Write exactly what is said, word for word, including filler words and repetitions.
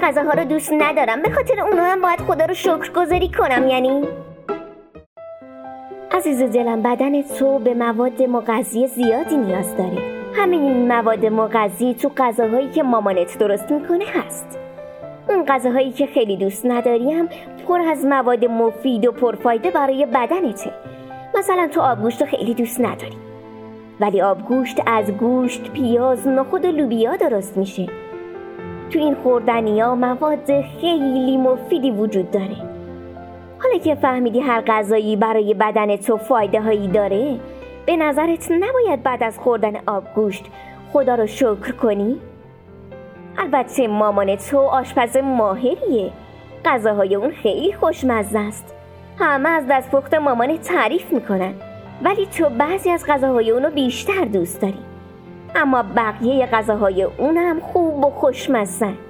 غذاها رو دوست ندارم، به خاطر اونها هم باید خدا رو شکرگزاری کنم. یعنی عزیز دلم، بدن تو به مواد مغذی زیادی نیاز داره. همین این مواد مغذی تو غذاهایی که مامانت درست میکنه هست. اون غذاهایی که خیلی دوست نداری هم پر از مواد مفید و پرفایده برای بدنته. مثلا تو آبگوشت خیلی دوست نداری، ولی آبگوشت از گوشت، پیاز، نخود و لوبیا درست میشه. تو این خوردنی‌ها مواد خیلی مفیدی وجود داره. حالا که فهمیدی هر غذایی برای بدن تو فایده هایی داره، به نظرت نباید بعد از خوردن آبگوشت خدا رو شکر کنی؟ البته مامان تو آشپز ماهریه، غذاهای اون خیلی خوشمزه است. همه از دستپخت مامان تعریف میکنن، ولی تو بعضی از غذاهای اونو بیشتر دوست داری. اما بقیه غذاهای اونم خوب و خوشمزه.